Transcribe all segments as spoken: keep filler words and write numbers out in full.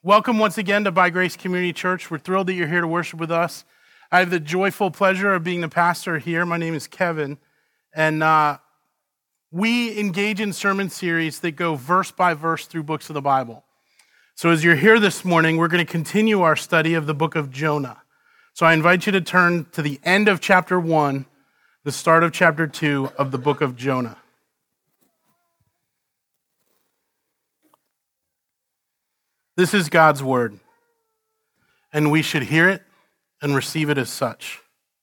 Welcome once again to By Grace Community Church. We're thrilled that you're here to worship with us. I have the joyful pleasure of being the pastor here. My name is Kevin, and uh, we engage in sermon series that go verse by verse through books of the Bible. So as you're here this morning, we're going to continue our study of the book of Jonah. So I invite you to turn to the end of chapter one, the start of chapter two of the book of Jonah. This is God's word, and we should hear it and receive it as such.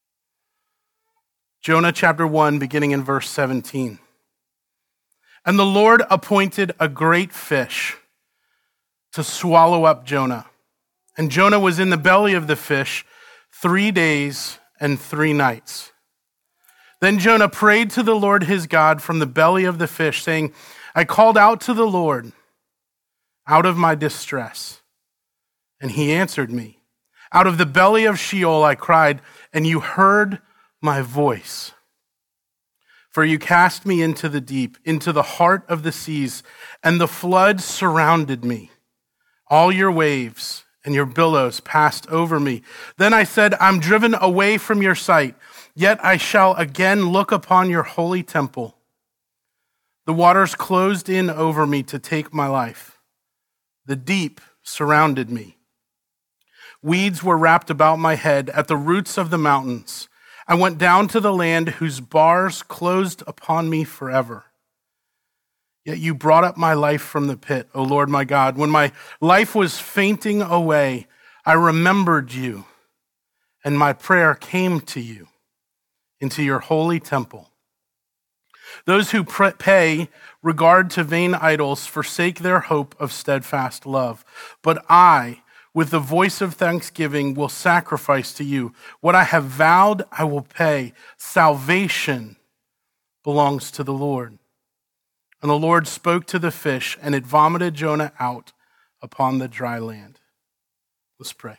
Jonah chapter one, beginning in verse seventeen. And the Lord appointed a great fish to swallow up Jonah. And Jonah was in the belly of the fish three days and three nights. Then Jonah prayed to the Lord his God from the belly of the fish, saying, I called out to the Lord out of my distress, and he answered me. Out of the belly of Sheol I cried, and you heard my voice. For you cast me into the deep, into the heart of the seas, and the flood surrounded me. All your waves and your billows passed over me. Then I said, I'm driven away from your sight, yet I shall again look upon your holy temple. The waters closed in over me to take my life. The deep surrounded me. Weeds were wrapped about my head at the roots of the mountains. I went down to the land whose bars closed upon me forever. Yet you brought up my life from the pit, O Lord my God. When my life was fainting away, I remembered you, and my prayer came to you into your holy temple. Those who pay regard to vain idols forsake their hope of steadfast love. But I, with the voice of thanksgiving, will sacrifice to you. What I have vowed, I will pay. Salvation belongs to the Lord. And the Lord spoke to the fish, and it vomited Jonah out upon the dry land. Let's pray.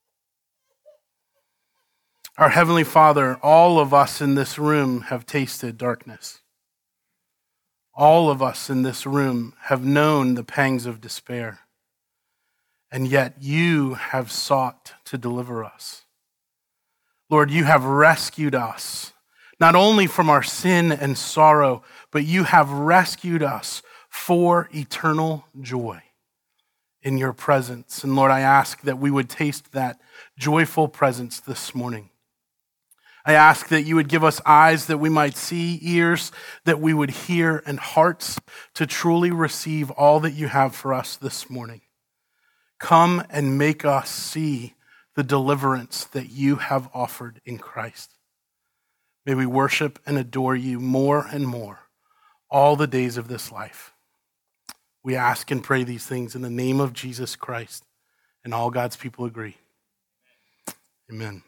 Our Heavenly Father, all of us in this room have tasted darkness. All of us in this room have known the pangs of despair, and yet you have sought to deliver us. Lord, you have rescued us, not only from our sin and sorrow, but you have rescued us for eternal joy in your presence. And Lord, I ask that we would taste that joyful presence this morning. I ask that you would give us eyes that we might see, ears that we would hear, and hearts to truly receive all that you have for us this morning. Come and make us see the deliverance that you have offered in Christ. May we worship and adore you more and more all the days of this life. We ask and pray these things in the name of Jesus Christ, and all God's people agree. Amen.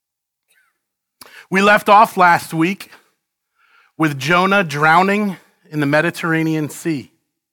We left off last week with Jonah drowning in the Mediterranean Sea.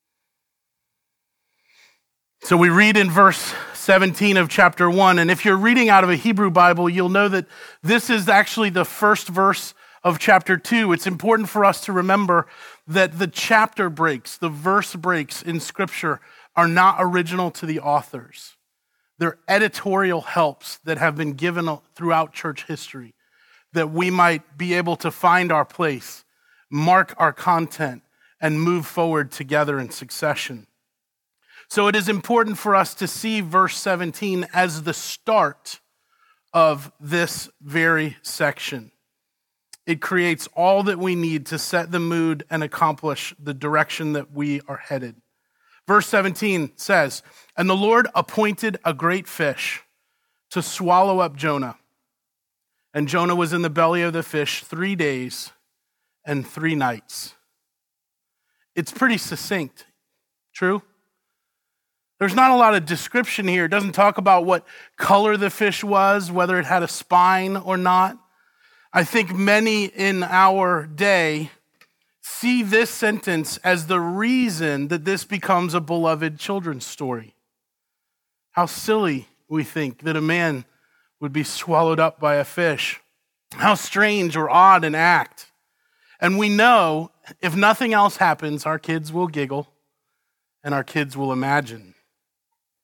So we read in verse seventeen of chapter one, and if you're reading out of a Hebrew Bible, you'll know that this is actually the first verse of chapter two. It's important for us to remember that the chapter breaks, the verse breaks in Scripture are not original to the authors. They're editorial helps that have been given throughout church history, that we might be able to find our place, mark our content, and move forward together in succession. So it is important for us to see verse seventeen as the start of this very section. It creates all that we need to set the mood and accomplish the direction that we are headed. Verse seventeen says, and the Lord appointed a great fish to swallow up Jonah. And Jonah was in the belly of the fish three days and three nights. It's pretty succinct. True? There's not a lot of description here. It doesn't talk about what color the fish was, whether it had a spine or not. I think many in our day see this sentence as the reason that this becomes a beloved children's story. How silly we think that a man would be swallowed up by a fish. How strange or odd an act. And we know if nothing else happens, our kids will giggle and our kids will imagine.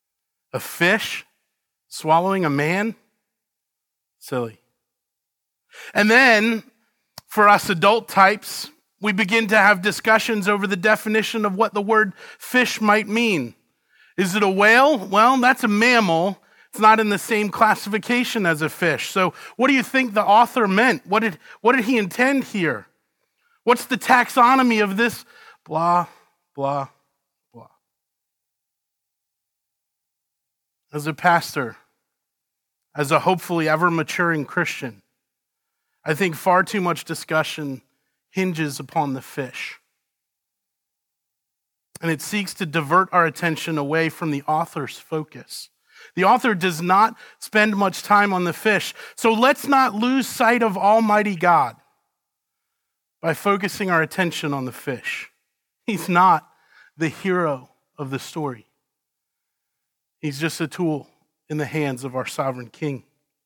A fish swallowing a man? Silly. And then, for us adult types, we begin to have discussions over the definition of what the word fish might mean. Is it a whale? Well, that's a mammal. It's not in the same classification as a fish. So what do you think the author meant? What did, what did he intend here? What's the taxonomy of this? Blah, blah, blah. As a pastor, as a hopefully ever maturing Christian, I think far too much discussion hinges upon the fish. And it seeks to divert our attention away from the author's focus. The author does not spend much time on the fish. So let's not lose sight of Almighty God by focusing our attention on the fish. He's not the hero of the story. He's just a tool in the hands of our sovereign King.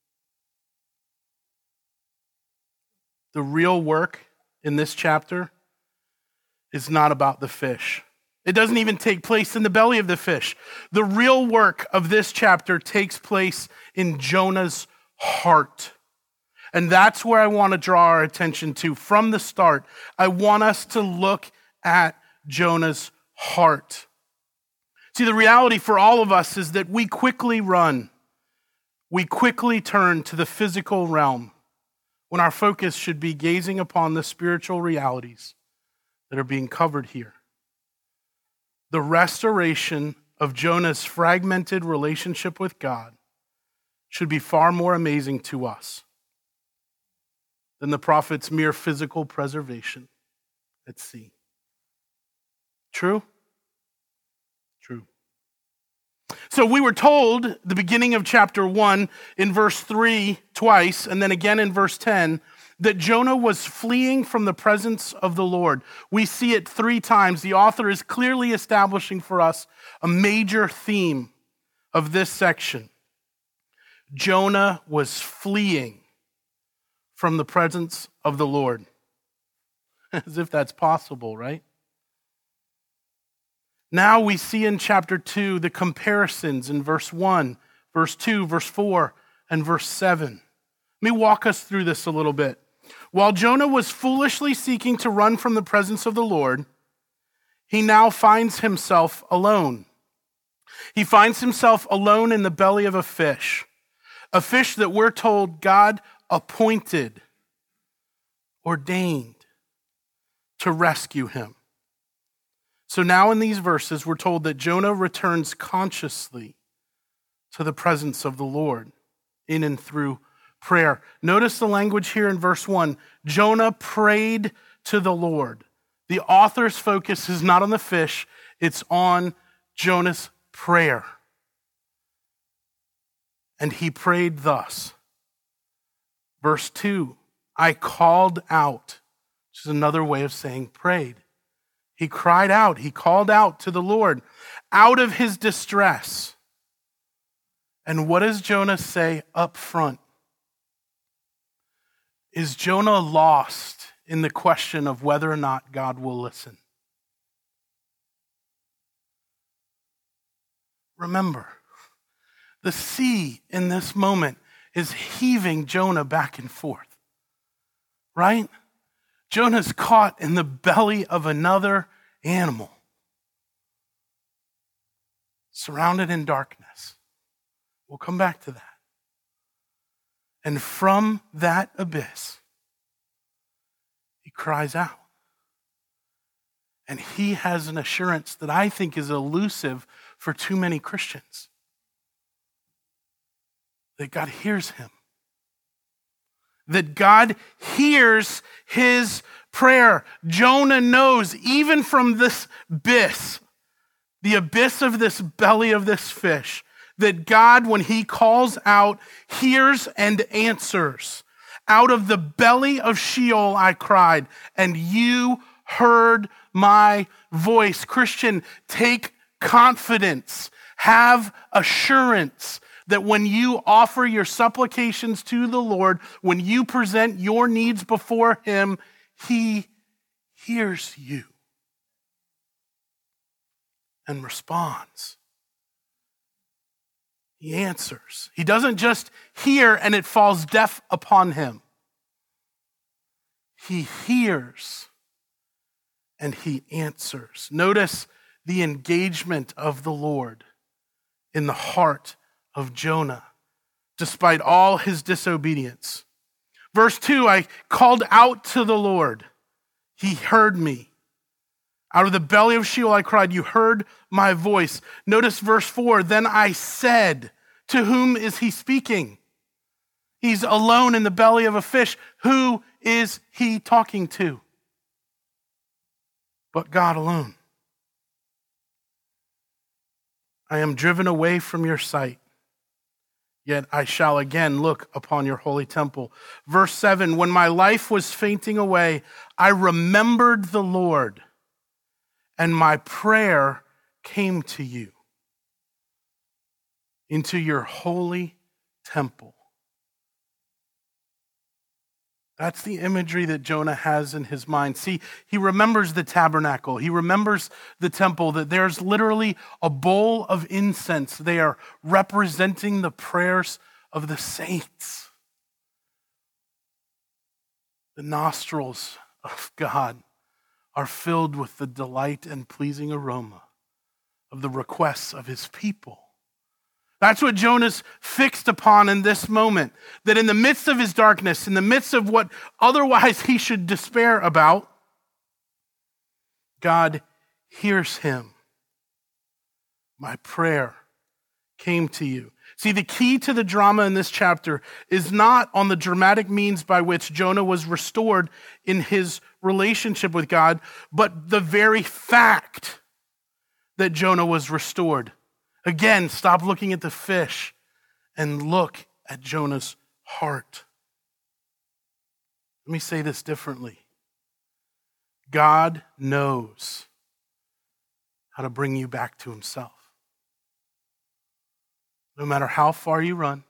The real work in this chapter is not about the fish. It doesn't even take place in the belly of the fish. The real work of this chapter takes place in Jonah's heart. And that's where I want to draw our attention to from the start. I want us to look at Jonah's heart. See, the reality for all of us is that we quickly run. We quickly turn to the physical realm when our focus should be gazing upon the spiritual realities that are being covered here. The restoration of Jonah's fragmented relationship with God should be far more amazing to us than the prophet's mere physical preservation at sea. True? True. So we were told the beginning of chapter one in verse three twice, and then again in verse ten, that Jonah was fleeing from the presence of the Lord. We see it three times. The author is clearly establishing for us a major theme of this section. Jonah was fleeing from the presence of the Lord. As if that's possible, right? Now we see in chapter two the comparisons in verse one, verse two, verse four, and verse seven. Let me walk us through this a little bit. While Jonah was foolishly seeking to run from the presence of the Lord, he now finds himself alone. He finds himself alone in the belly of a fish, a fish that we're told God appointed, ordained to rescue him. So now in these verses, we're told that Jonah returns consciously to the presence of the Lord in and through prayer. Notice the language here in verse one. Jonah prayed to the Lord. The author's focus is not on the fish, it's on Jonah's prayer. And he prayed thus. Verse two, I called out, which is another way of saying prayed. He cried out, he called out to the Lord out of his distress. And what does Jonah say up front? Is Jonah lost in the question of whether or not God will listen? Remember, the sea in this moment is heaving Jonah back and forth, right? Jonah's caught in the belly of another animal, surrounded in darkness. We'll come back to that. And from that abyss, he cries out. And he has an assurance that I think is elusive for too many Christians. That God hears him. That God hears his prayer. Jonah knows, even from this abyss, the abyss of this belly of this fish, that God, when he calls out, hears and answers. Out of the belly of Sheol I cried, and you heard my voice. Christian, take confidence, have assurance that when you offer your supplications to the Lord, when you present your needs before him, he hears you and responds. He answers. He doesn't just hear and it falls deaf upon him. He hears and he answers. Notice the engagement of the Lord in the heart of Jonah, despite all his disobedience. Verse two, I called out to the Lord. He heard me. Out of the belly of Sheol I cried, you heard my voice. Notice verse four, then I said, to whom is he speaking? He's alone in the belly of a fish. Who is he talking to? But God alone. I am driven away from your sight, yet I shall again look upon your holy temple. Verse seven, when my life was fainting away, I remembered the Lord, and my prayer came to you into your holy temple. That's the imagery that Jonah has in his mind. See, he remembers the tabernacle. He remembers the temple, that there's literally a bowl of incense. They are representing the prayers of the saints. The nostrils of God are filled with the delight and pleasing aroma of the requests of his people. That's what Jonah's fixed upon in this moment, that in the midst of his darkness, in the midst of what otherwise he should despair about, God hears him. My prayer came to you. See, the key to the drama in this chapter is not on the dramatic means by which Jonah was restored in his relationship with God, but the very fact that Jonah was restored. Again, stop looking at the fish and look at Jonah's heart. Let me say this differently. God knows how to bring you back to himself. No matter how far you run,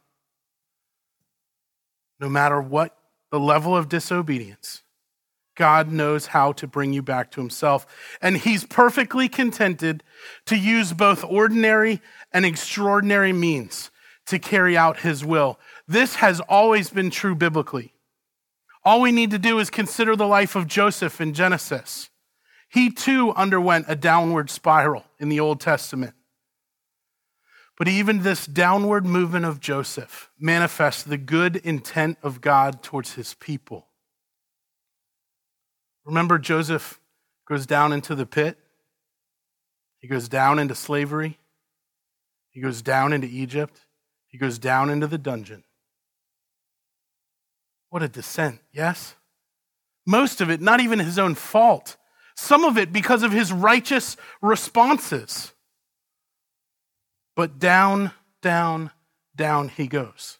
no matter what the level of disobedience, God knows how to bring you back to himself. And he's perfectly contented to use both ordinary and extraordinary means to carry out his will. This has always been true biblically. All we need to do is consider the life of Joseph in Genesis. He too underwent a downward spiral in the Old Testament. But even this downward movement of Joseph manifests the good intent of God towards his people. Remember, Joseph goes down into the pit. He goes down into slavery. He goes down into Egypt. He goes down into the dungeon. What a descent, yes? Most of it not even his own fault. Some of it because of his righteous responses. But down, down, down he goes.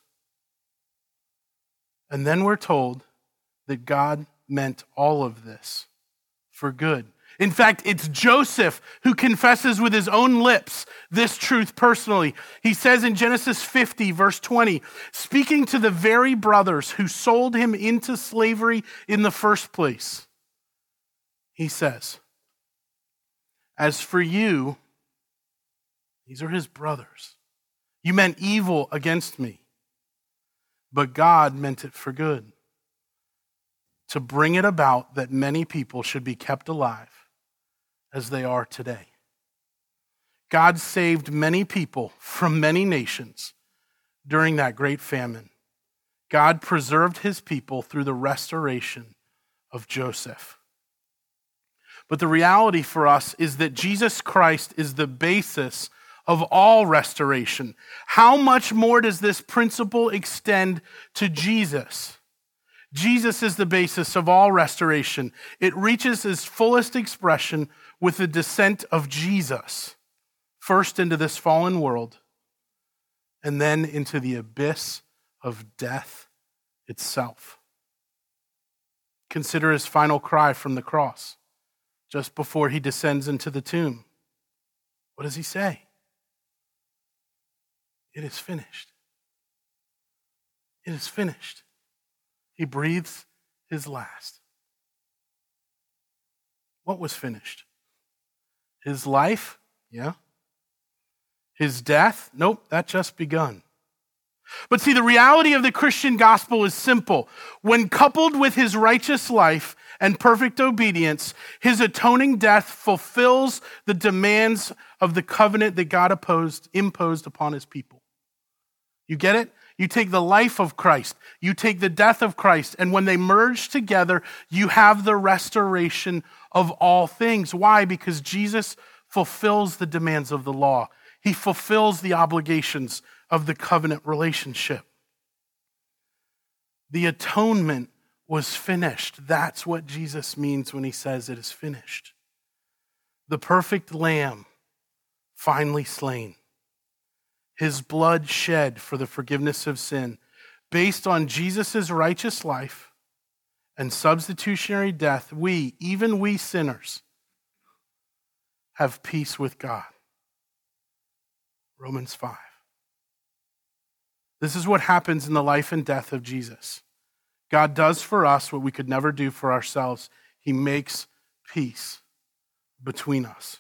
And then we're told that God meant all of this for good. In fact, it's Joseph who confesses with his own lips this truth personally. He says in Genesis fifty, verse twenty, speaking to the very brothers who sold him into slavery in the first place, he says, as for you, these are his brothers, you meant evil against me, but God meant it for good, to bring it about that many people should be kept alive as they are today. God saved many people from many nations during that great famine. God preserved his people through the restoration of Joseph. But the reality for us is that Jesus Christ is the basis of all restoration. How much more does this principle extend to Jesus? Jesus is the basis of all restoration. It reaches its fullest expression with the descent of Jesus, first into this fallen world, and then into the abyss of death itself. Consider his final cry from the cross, just before he descends into the tomb. What does he say? It is finished. It is finished. He breathes his last. What was finished? His life? Yeah. His death? Nope, that just begun. But see, the reality of the Christian gospel is simple. When coupled with his righteous life and perfect obedience, his atoning death fulfills the demands of the covenant that God opposed, imposed upon his people. You get it? You take the life of Christ, you take the death of Christ, and when they merge together, you have the restoration of all things. Why? Because Jesus fulfills the demands of the law. He fulfills the obligations of the covenant relationship. The atonement was finished. That's what Jesus means when he says it is finished. The perfect lamb finally slain. His blood shed for the forgiveness of sin. Based on Jesus' righteous life and substitutionary death, we, even we sinners, have peace with God. Romans five. This is what happens in the life and death of Jesus. God does for us what we could never do for ourselves. He makes peace between us.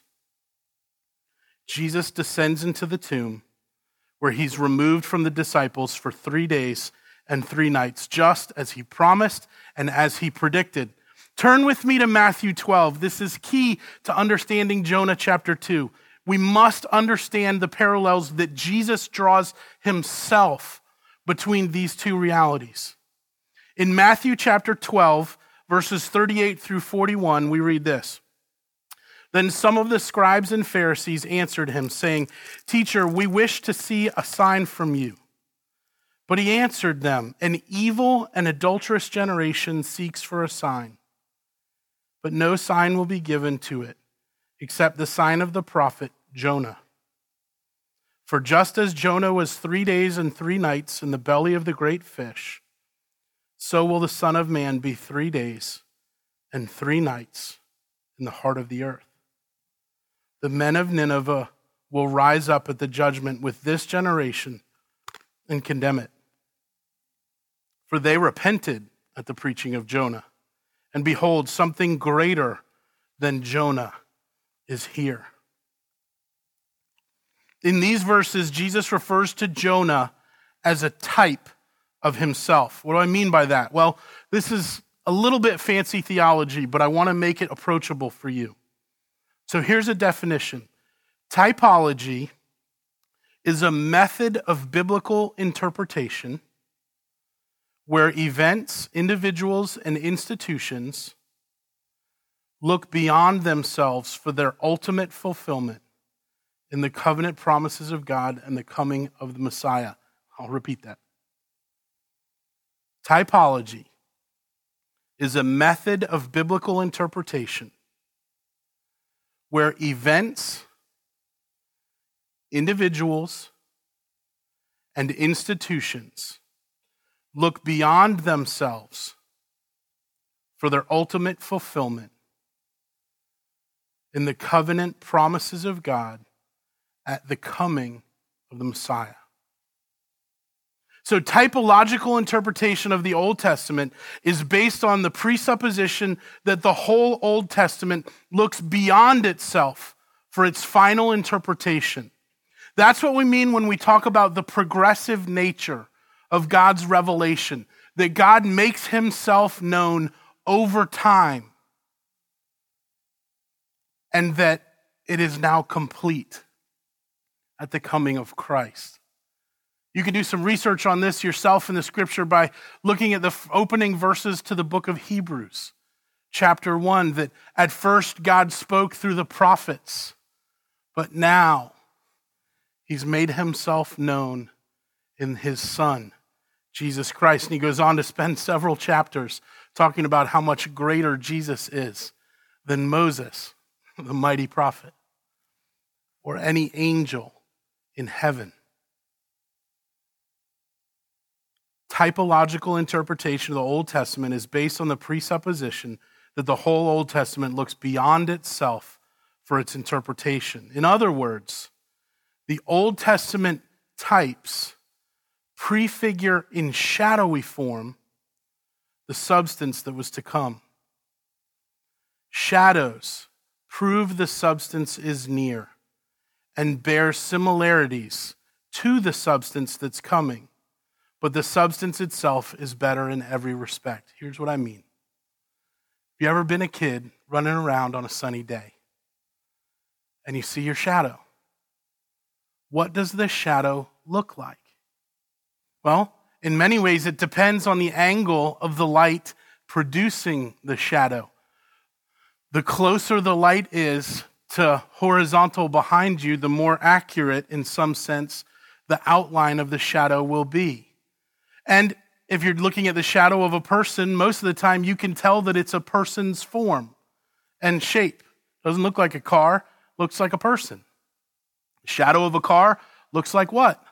Jesus descends into the tomb where he's removed from the disciples for three days and three nights, just as he promised and as he predicted. Turn with me to Matthew twelve. This is key to understanding Jonah chapter two. We must understand the parallels that Jesus draws himself between these two realities. In Matthew chapter twelve, verses thirty-eight through forty-one, we read this. Then some of the scribes and Pharisees answered him, saying, "Teacher, we wish to see a sign from you." But he answered them, "An evil and adulterous generation seeks for a sign, but no sign will be given to it, except the sign of the prophet Jonah. For just as Jonah was three days and three nights in the belly of the great fish, so will the Son of Man be three days and three nights in the heart of the earth. The men of Nineveh will rise up at the judgment with this generation and condemn it. For they repented at the preaching of Jonah, and behold, something greater than Jonah is here." In these verses, Jesus refers to Jonah as a type of himself. What do I mean by that? Well, this is a little bit fancy theology, but I want to make it approachable for you. So here's a definition. Typology is a method of biblical interpretation where events, individuals, and institutions look beyond themselves for their ultimate fulfillment in the covenant promises of God and the coming of the Messiah. I'll repeat that. Typology is a method of biblical interpretation where events, individuals, and institutions look beyond themselves for their ultimate fulfillment in the covenant promises of God at the coming of the Messiah. So typological interpretation of the Old Testament is based on the presupposition that the whole Old Testament looks beyond itself for its final interpretation. That's what we mean when we talk about the progressive nature of God's revelation, that God makes himself known over time and that it is now complete at the coming of Christ. You can do some research on this yourself in the scripture by looking at the opening verses to the book of Hebrews, chapter one, that at first God spoke through the prophets, but now he's made himself known in his Son, Jesus Christ. And he goes on to spend several chapters talking about how much greater Jesus is than Moses, the mighty prophet, or any angel in heaven. Typological interpretation of the Old Testament is based on the presupposition that the whole Old Testament looks beyond itself for its interpretation. In other words, the Old Testament types prefigure in shadowy form the substance that was to come. Shadows prove the substance is near, and bears similarities to the substance that's coming, but the substance itself is better in every respect. Here's what I mean. Have you ever been a kid running around on a sunny day and you see your shadow? What does the shadow look like? Well, in many ways, it depends on the angle of the light producing the shadow. The closer the light is to horizontal behind you, the more accurate, in some sense, the outline of the shadow will be. And if you're looking at the shadow of a person, most of the time you can tell that it's a person's form and shape. Doesn't look like a car, looks like a person. The shadow of a car looks like what?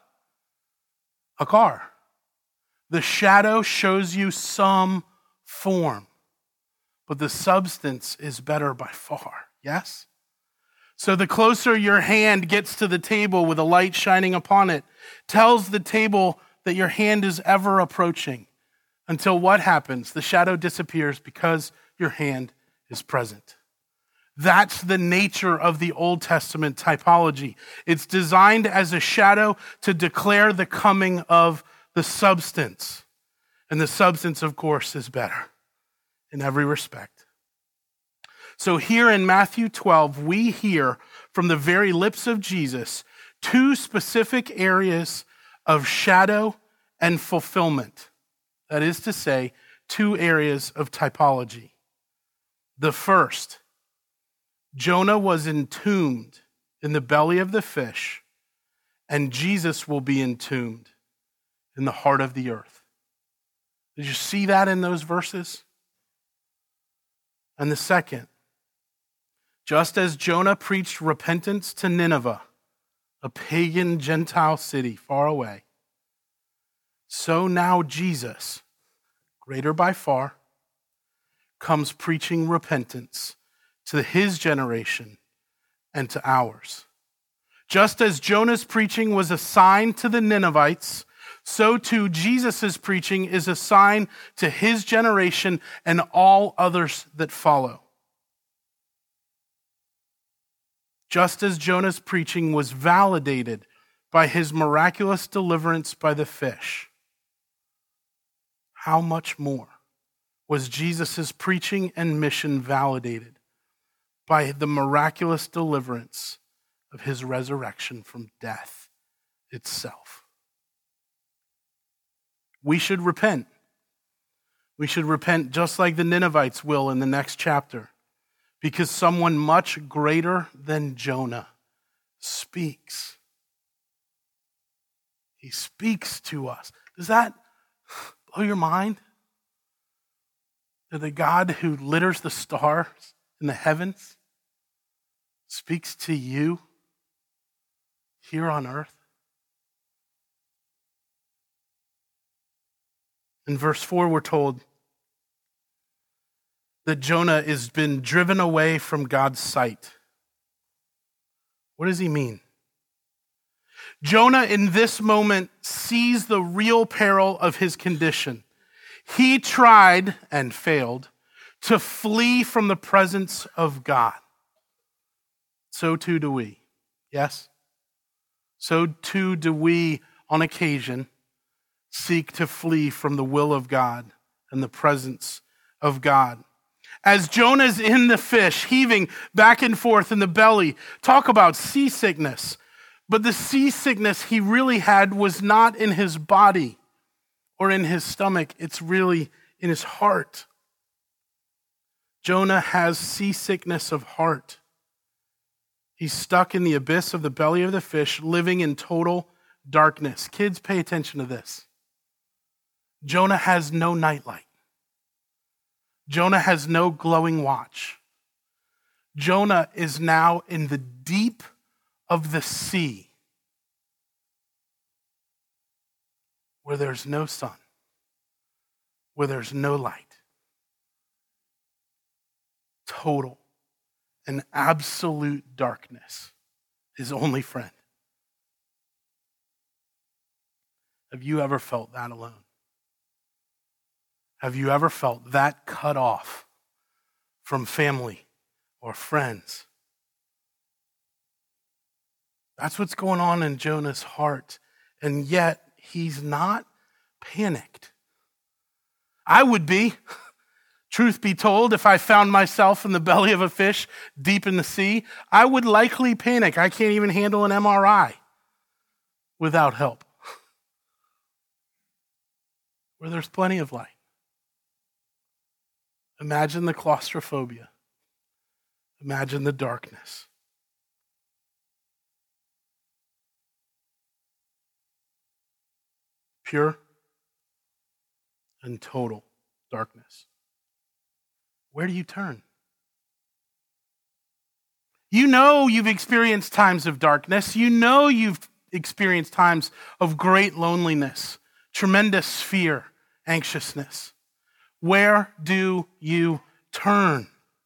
A car. The shadow shows you some form, but the substance is better by far, yes? So the closer your hand gets to the table with a light shining upon it, tells the table that your hand is ever approaching, until what happens? The shadow disappears because your hand is present. That's the nature of the Old Testament typology. It's designed as a shadow to declare the coming of the substance. And the substance, of course, is better in every respect. So here in Matthew twelve, we hear from the very lips of Jesus two specific areas of shadow and fulfillment. That is to say, two areas of typology. The first, Jonah was entombed in the belly of the fish, and Jesus will be entombed in the heart of the earth. Did you see that in those verses? And the second, just as Jonah preached repentance to Nineveh, a pagan Gentile city far away, so now Jesus, greater by far, comes preaching repentance to his generation and to ours. Just as Jonah's preaching was a sign to the Ninevites, so too Jesus' preaching is a sign to his generation and all others that follow. Just as Jonah's preaching was validated by his miraculous deliverance by the fish, how much more was Jesus' preaching and mission validated by the miraculous deliverance of his resurrection from death itself? We should repent. We should repent just like the Ninevites will in the next chapter, because someone much greater than Jonah speaks. He speaks to us. Does that blow your mind? That the God who litters the stars in the heavens speaks to you here on earth? In verse four, we're told that Jonah has been driven away from God's sight. What does he mean? Jonah in this moment sees the real peril of his condition. He tried and failed to flee from the presence of God. So too do we. Yes? So too do we, on occasion, seek to flee from the will of God and the presence of God. As Jonah's in the fish, heaving back and forth in the belly, talk about seasickness. But the seasickness he really had was not in his body or in his stomach. It's really in his heart. Jonah has seasickness of heart. He's stuck in the abyss of the belly of the fish, living in total darkness. Kids, pay attention to this. Jonah has no nightlight. Jonah has no glowing watch. Jonah is now in the deep of the sea, where there's no sun, where there's no light. Total and absolute darkness, his only friend. Have you ever felt that alone? Have you ever felt that cut off from family or friends? That's what's going on in Jonah's heart. And yet he's not panicked. I would be, truth be told, if I found myself in the belly of a fish deep in the sea, I would likely panic. I can't even handle an M R I without help. Where there's plenty of light. Imagine the claustrophobia. Imagine the darkness. Pure and total darkness. Where do you turn? You know you've experienced times of darkness. You know you've experienced times of great loneliness, tremendous fear, anxiousness. Where do you turn?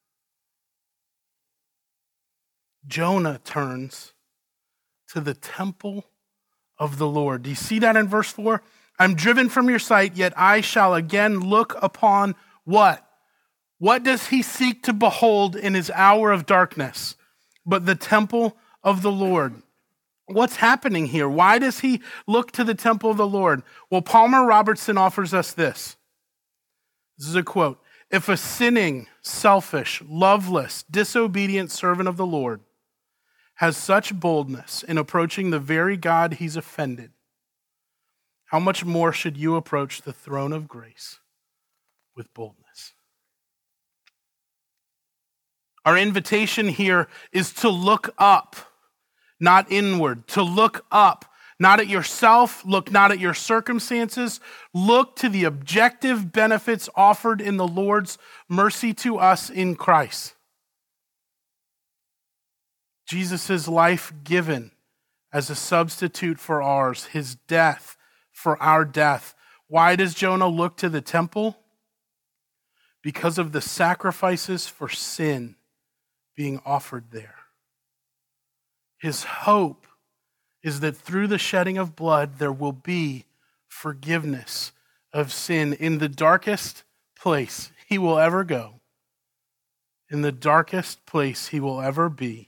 Jonah turns to the temple of the Lord. Do you see that in verse four? I'm driven from your sight, yet I shall again look upon what? What does he seek to behold in his hour of darkness? But the temple of the Lord. What's happening here? Why does he look to the temple of the Lord? Well, Palmer Robertson offers us this. This is a quote. If a sinning, selfish, loveless, disobedient servant of the Lord has such boldness in approaching the very God he's offended, how much more should you approach the throne of grace with boldness? Our invitation here is to look up, not inward, to look up, not at yourself, look not at your circumstances, look to the objective benefits offered in the Lord's mercy to us in Christ. Jesus' life given as a substitute for ours, his death for our death. Why does Jonah look to the temple? Because of the sacrifices for sin being offered there. His hope is that through the shedding of blood, there will be forgiveness of sin in the darkest place he will ever go, in the darkest place he will ever be.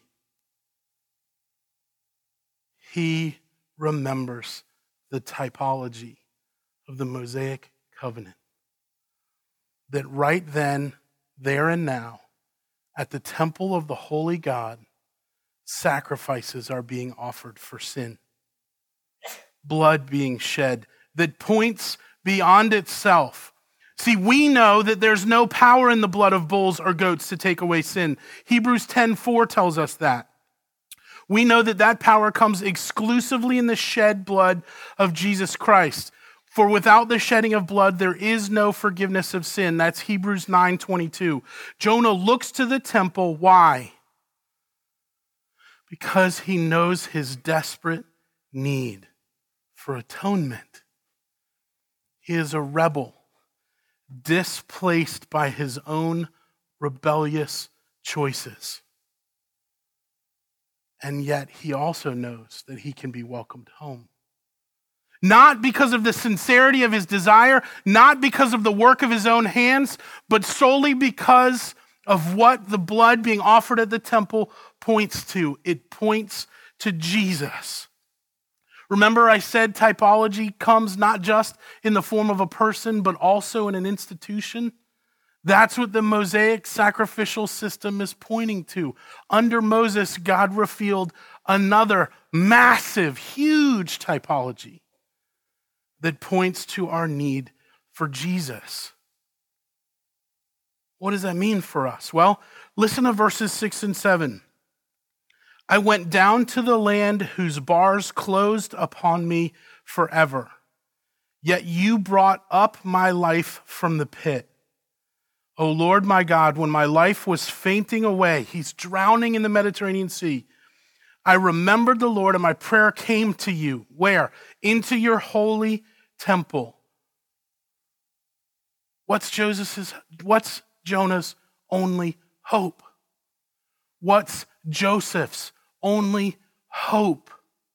He remembers the typology of the Mosaic covenant. That right then, there and now, at the temple of the holy God, sacrifices are being offered for sin. Blood being shed that points beyond itself. See, we know that there's no power in the blood of bulls or goats to take away sin. Hebrews ten four tells us that. We know that that power comes exclusively in the shed blood of Jesus Christ. For without the shedding of blood, there is no forgiveness of sin. That's Hebrews nine twenty-two. Jonah looks to the temple. Why? Because he knows his desperate need for atonement. He is a rebel, displaced by his own rebellious choices. And yet he also knows that he can be welcomed home. Not because of the sincerity of his desire, not because of the work of his own hands, but solely because of what the blood being offered at the temple points to. It points to Jesus. Remember, I said typology comes not just in the form of a person, but also in an institution. That's what the Mosaic sacrificial system is pointing to. Under Moses, God revealed another massive, huge typology that points to our need for Jesus. What does that mean for us? Well, listen to verses six and seven. I went down to the land whose bars closed upon me forever. Yet you brought up my life from the pit. O Lord my God, when my life was fainting away, he's drowning in the Mediterranean Sea. I remembered the Lord and my prayer came to you. Where? Into your holy temple. What's Joseph's, what's Jonah's only hope? What's Joseph's only hope?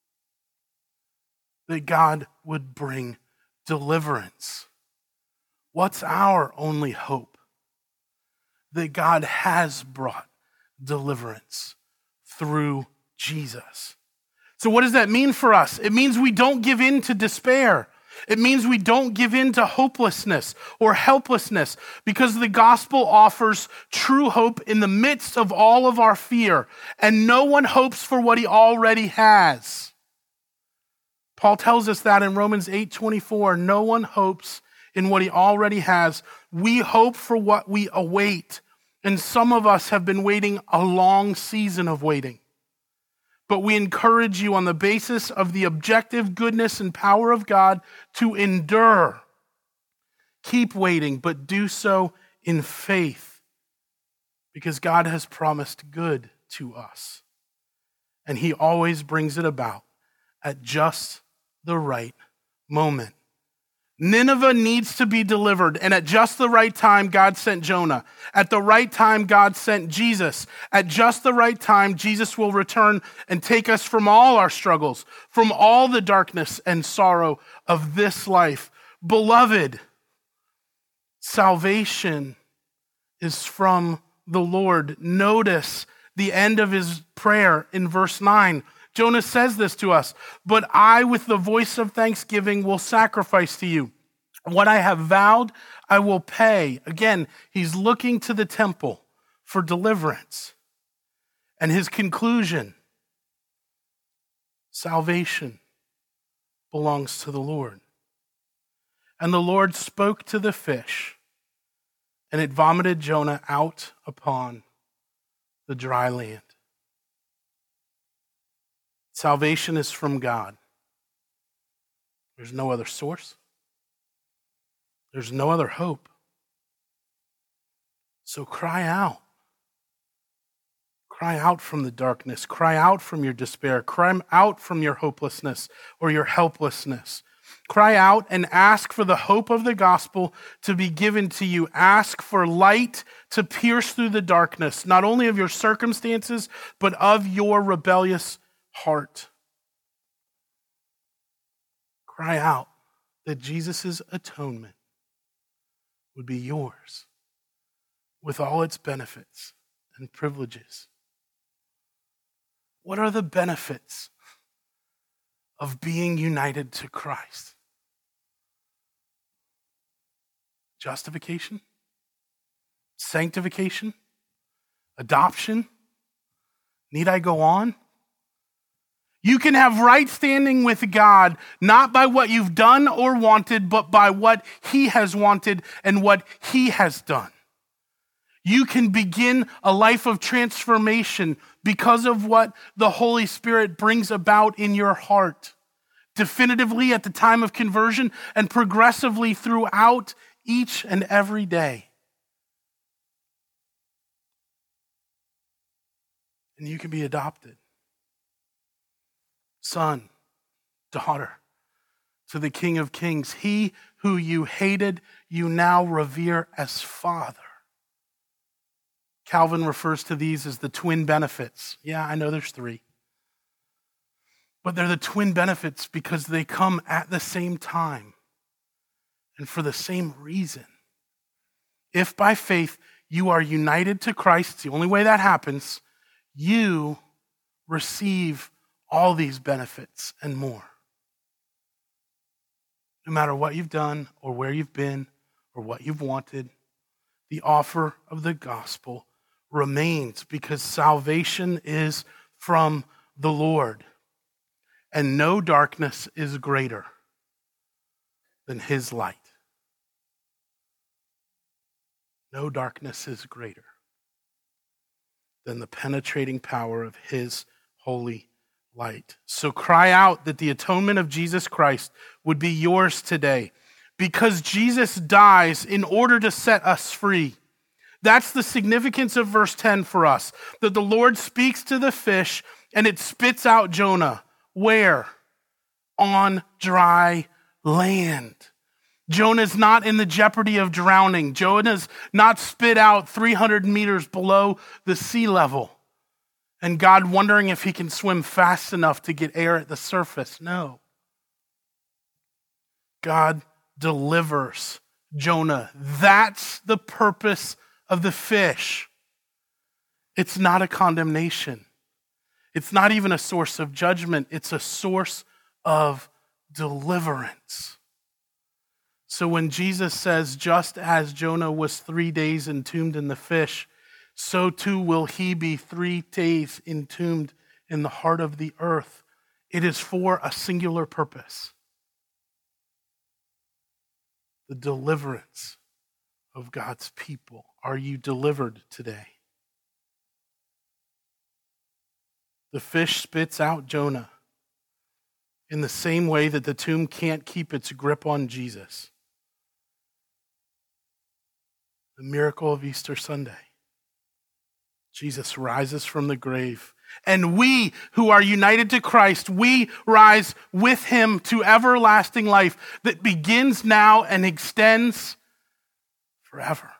That God would bring deliverance. What's our only hope? That God has brought deliverance through Jesus. So what does that mean for us? It means we don't give in to despair. It means we don't give in to hopelessness or helplessness, because the gospel offers true hope in the midst of all of our fear, and no one hopes for what he already has. Paul tells us that in Romans eight twenty-four, no one hopes in what he already has. We hope for what we await, and some of us have been waiting a long season of waiting. But we encourage you on the basis of the objective goodness and power of God to endure. Keep waiting, but do so in faith, because God has promised good to us, and he always brings it about at just the right moment. Nineveh needs to be delivered, and at just the right time, God sent Jonah. At the right time, God sent Jesus. At just the right time, Jesus will return and take us from all our struggles, from all the darkness and sorrow of this life. Beloved, salvation is from the Lord. Notice the end of his prayer in verse nine. Jonah says this to us, but I with the voice of thanksgiving will sacrifice to you. What I have vowed, I will pay. Again, he's looking to the temple for deliverance. And his conclusion, salvation belongs to the Lord. And the Lord spoke to the fish, and it vomited Jonah out upon the dry land. Salvation is from God. There's no other source. There's no other hope. So cry out. Cry out from the darkness. Cry out from your despair. Cry out from your hopelessness or your helplessness. Cry out and ask for the hope of the gospel to be given to you. Ask for light to pierce through the darkness, not only of your circumstances, but of your rebellious heart. Cry out that Jesus' atonement would be yours with all its benefits and privileges. What are the benefits of being united to Christ? Justification, sanctification, adoption. Need I go on? You can have right standing with God, not by what you've done or wanted, but by what he has wanted and what he has done. You can begin a life of transformation because of what the Holy Spirit brings about in your heart, definitively at the time of conversion and progressively throughout each and every day. And you can be adopted. Son, daughter, to the King of Kings. He who you hated, you now revere as Father. Calvin refers to these as the twin benefits. Yeah, I know there's three. But they're the twin benefits because they come at the same time and for the same reason. If by faith you are united to Christ, it's the only way that happens, you receive all these benefits and more. No matter what you've done or where you've been or what you've wanted, the offer of the gospel remains because salvation is from the Lord. And no darkness is greater than his light. No darkness is greater than the penetrating power of his holy light. So cry out that the atonement of Jesus Christ would be yours today, because Jesus dies in order to set us free. That's the significance of verse ten for us, that the Lord speaks to the fish and it spits out Jonah. Where? On dry land. Jonah's not in the jeopardy of drowning. Jonah's not spit out three hundred meters below the sea level. And God wondering if he can swim fast enough to get air at the surface. No. God delivers Jonah. That's the purpose of the fish. It's not a condemnation. It's not even a source of judgment. It's a source of deliverance. So when Jesus says, just as Jonah was three days entombed in the fish, so too will he be three days entombed in the heart of the earth. It is for a singular purpose: the deliverance of God's people. Are you delivered today? The fish spits out Jonah in the same way that the tomb can't keep its grip on Jesus. The miracle of Easter Sunday. Jesus rises from the grave, and we who are united to Christ, we rise with him to everlasting life that begins now and extends forever.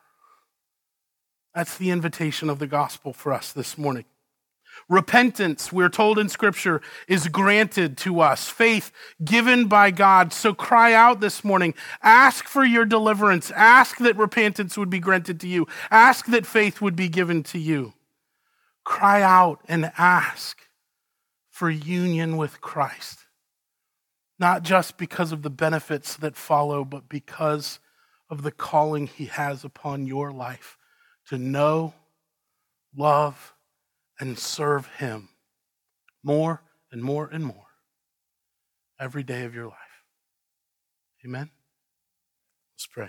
That's the invitation of the gospel for us this morning. Repentance, we're told in Scripture, is granted to us. Faith given by God. So cry out this morning. Ask for your deliverance. Ask that repentance would be granted to you. Ask that faith would be given to you. Cry out and ask for union with Christ. Not just because of the benefits that follow, but because of the calling he has upon your life to know, love, and serve him more and more and more every day of your life. Amen? Let's pray.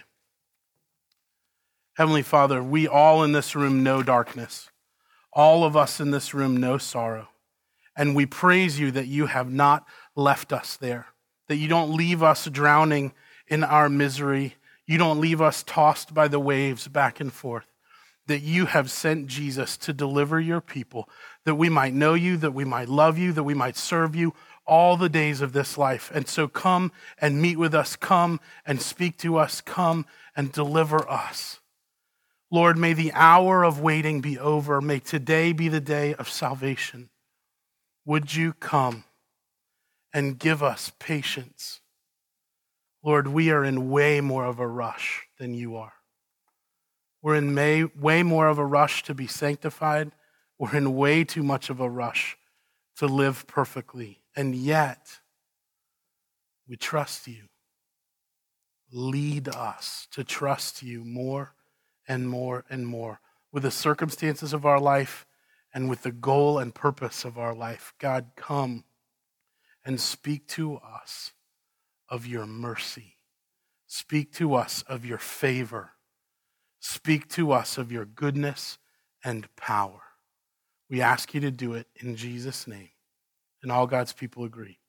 Heavenly Father, we all in this room know darkness. All of us in this room know sorrow. And we praise you that you have not left us there, that you don't leave us drowning in our misery. You don't leave us tossed by the waves back and forth. That you have sent Jesus to deliver your people, that we might know you, that we might love you, that we might serve you all the days of this life. And so come and meet with us, come and speak to us, come and deliver us. Lord, may the hour of waiting be over. May today be the day of salvation. Would you come and give us patience? Lord, we are in way more of a rush than you are. We're in may, way more of a rush to be sanctified. We're in way too much of a rush to live perfectly. And yet, we trust you. Lead us to trust you more and more and more with the circumstances of our life and with the goal and purpose of our life. God, come and speak to us of your mercy. Speak to us of your favor. Speak to us of your goodness and power. We ask you to do it in Jesus' name. And all God's people agree.